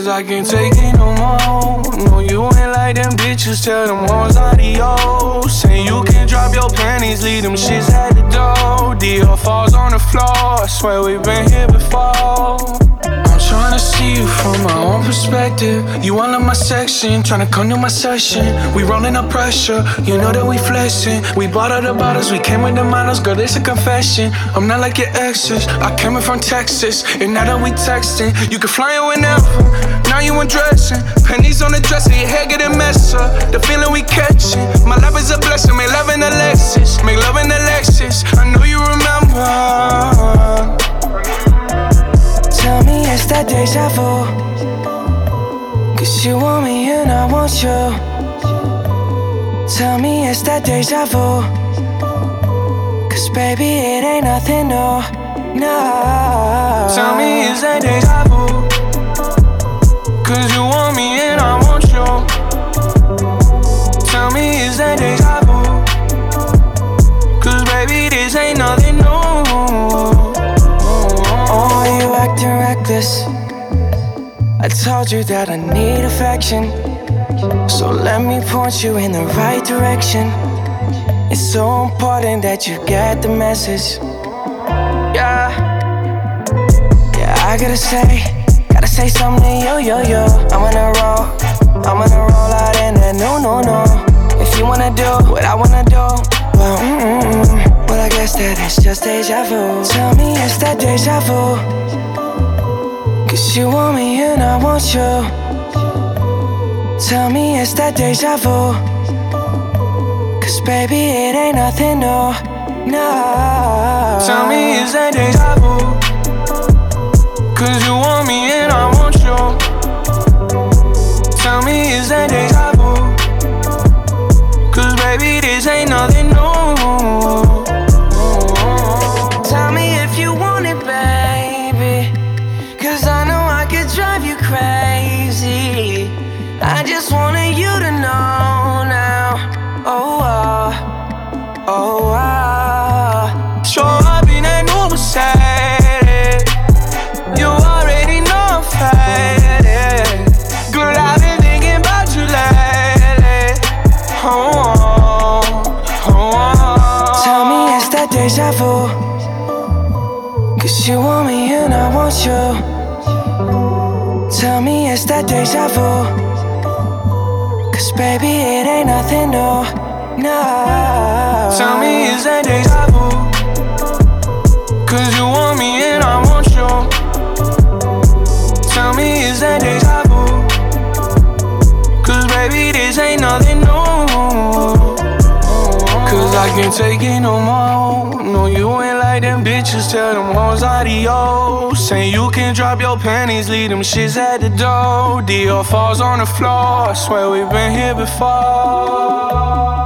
I can't take it no more. No, you ain't like them bitches, tell them hoes adios. Say you can drop your panties, leave them shits at the door. Dior falls on the floor, I swear we've been here before. I'm tryna see you from my own perspective. You all in my section, tryna come to my session. We rolling up pressure, you know that we flexing. We bought all the bottles, we came with the models. Girl, it's a confession, I'm not like your exes. I came in from Texas, and now that we texting, you can fly in whenever. Now you undressing, pennies on the dresser, your hair getting messed up. The feeling we catching, my love is a blessing. Make love in the Lexus, make love in the Lexus. I know you remember. Tell me it's that deja vu, 'cause you want me and I want you. Tell me it's that deja vu, 'cause baby it ain't nothing new, no. Tell me it's that deja vu, 'cause you want me and I want you. Tell me it's that deja vu, 'cause baby this ain't nothing new. Oh, you acting reckless. I told you that I need affection, so let me point you in the right direction. It's so important that you get the message. Yeah, I gotta say something to you. I'm gonna roll out in that no. If you wanna do what I wanna do, well, I guess that it's just deja vu. Tell me it's that deja vu, 'cause you want me and I want you. Tell me it's that deja vu, 'cause baby it ain't nothing new, no. Tell me it's that deja vu, 'cause you want me and I want you. Tell me it's that deja vu, 'cause baby this ain't nothing new. Tell me if you want it, baby, 'cause I know I could drive you crazy. I just wanted you to know now. Show up in that new Mercedes, you already know I'm faded. Girl, I've been thinking about you lately. Tell me it's that deja vu, 'cause you want me and I want you. Tell me it's that deja vu, 'cause baby it ain't nothing new, no. Tell me it's that deja vu, 'cause you want me and I want you. Tell me it's that deja vu, 'cause baby this ain't nothing new. 'Cause I can't take it no more. No, you ain't like them bitches, tell them hoes adios. Say you can drop your panties, leave them shits at the door. Dior falls on the floor, I swear we've been here before.